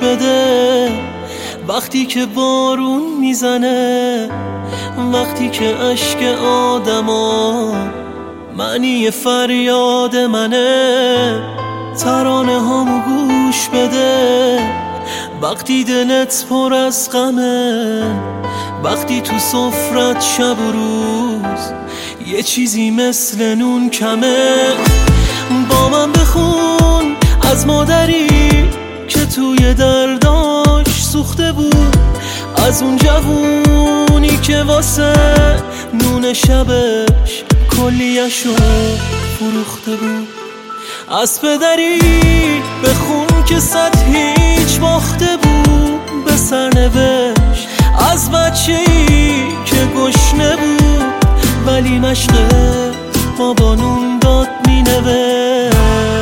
بده. وقتی که بارون میزنه، وقتی که اشک آدما معنی فریاد منه، ترانه هامو گوش بده. وقتی دلت پر از غمه، وقتی تو سفرت شب و روز یه چیزی مثل نون کمه، با من بخون از مادری که توی درداش سوخته بود، از اون جوونی که واسه نون شبش کلیه‌شو فروخته بود. از پدری بخون که صد هیچ باخته بود به سرنوشت، از بچه‌ای که گشنه بود ولی مشق بابا نون داد مینوشت.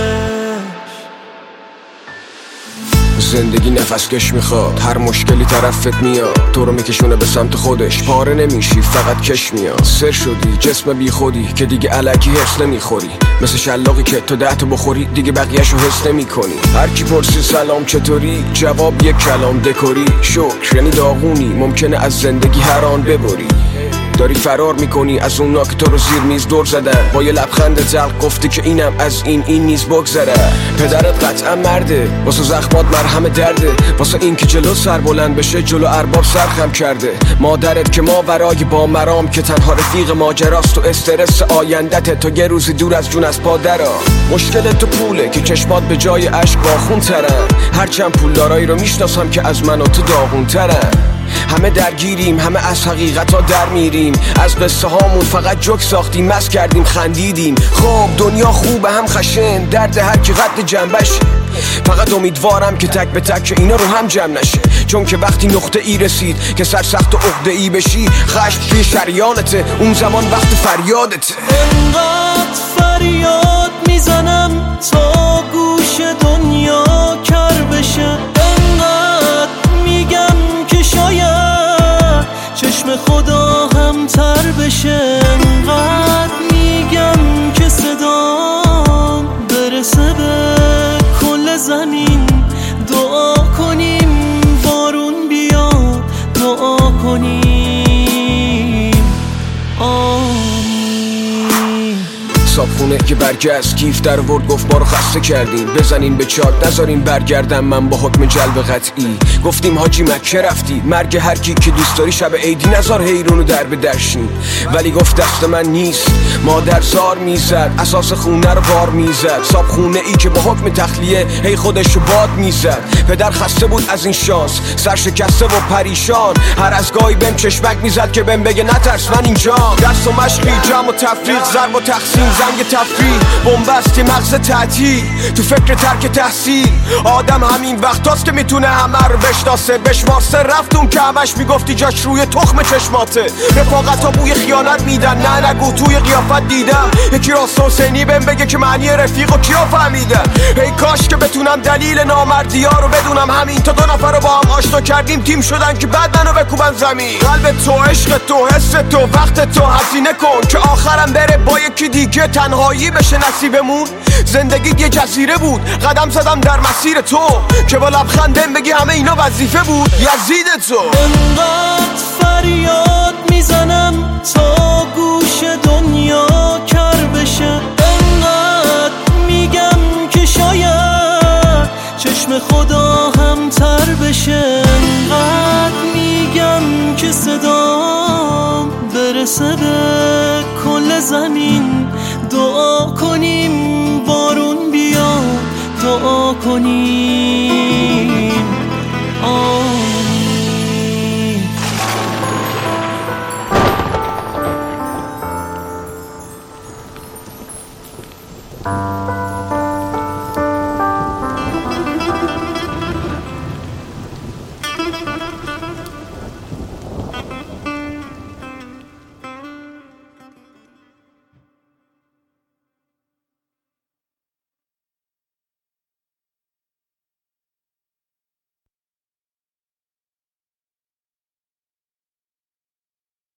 زندگی نفس کش میخواد، هر مشکلی طرفت میاد، تو رو میکشونه به سمت خودش، پاره نمیشی فقط کش میاد. سر شدی جسم بی خودی که دیگه الکی حس نمیخوری، مثل شلاقی که تو 10 تا بخوری دیگه بقیه‌شو حس نمیکنی. هر کی پرسی سلام چطوری، جواب یک کلام دکوری. شکر یعنی داغونی، ممکنه از زندگی هر آن ببری. داری فرار میکنی از اونا که تو رو زیر میز دور زدن، با یه لبخند زلق گفتی که اینم از این نیز بگذره. پدرت قطعا مرده، واسه زخمات مرهم درده، واسه این که جلو سر بلند بشه جلو ارباب سرخم کرده. مادرت که ماورای با مرام که تنها رفیق ماجراست و استرس آیندت، تو یه روزی دور از جون از پادرا. مشکل تو پوله که چشمات به جای اشک باخون ترن، هرچند پولدارایی رو میشناسم که از من و تو داغون ترن. همه درگیریم، همه از حقیقتا در میریم، از قصه هامون فقط جوک ساختیم، مست کردیم خندیدیم. خب دنیا خوبه هم خشن، درد هر کی قد جنبش. فقط امیدوارم که تک به تک اینا رو هم جمع نشه، چون که وقتی نقطه ای رسید که سرسخت و عقده ای بشی، خشم توی شریانته، اون زمان وقت فریادته. انقدر فریاد میزنم تا گوش دنیا کر بشه، انقدر میگم که شاید چشم خدا هم تر بشه، انقدر میگم که صدام برسه به کل زمین. دعا کنیم بارون بیاد، دعا کنیم آمین. صابخونه که برگشت کیف در ورد گفت ما رو خسته کردیم، بزنین به چاک نذارین برگردم من با حکم جلب قطعی. گفتیم حاجی مکه رفتی، مرگ هر کی که دوست داری شب عیدی نذار حیرونو در به درشین. ولی گفت دست من نیست، مادر زار میزد، اساس خونه رو بار میزد. صابخونه ای که با حکم تخلیه هی خودشو باد میزد. پدر خسته بود از این شانس، سر شکسته و پریشان، هر از گاهی بهم چشمک میزد که بهم بگه نترس من اینجام. درس و مشقی، جمع و تفریق، ضرب و تقسیم، زنگ تفریح، بنبستی مغز تعطیل، تو فکر ترک تحصیل. آدم همین وقتاست که میتونه همه رو بشناسه، بشماسه. رفتون که همش میگفتی جاش روی تخم چشماته. رفاقتا بوی خیانت میدن، نه نگو توی قیافت دیدم یکی راست حسینی بهم بگه که معنی رفیق و کیا فهمیدن. ای کاش که بتونم دلیل نامردی ها رو بدونم، همین تا 2 نفر رو با هم آشنا کردیم تیم شدن که بعد منو بکوبن زمین. قلب تو، عشق تو، حس تو، وقت تو هزینه کن که آخرم بره با یکی دیگه تنهایی بشه نصیبمون. زندگی یه جزیره بود، قدم زدم در مسیر تو که با لبخندم بگی همه اینا وظیفه بود. یزید تو انقدر فریاد میزنم تا گوش دنیا کر بشه، انقدر میگم که شاید چشم خدا هم تر بشه، انقدر میگم که صدام برسه به کل زمین. دعا کنیم بارون بیاد، دعا کنیم آمین.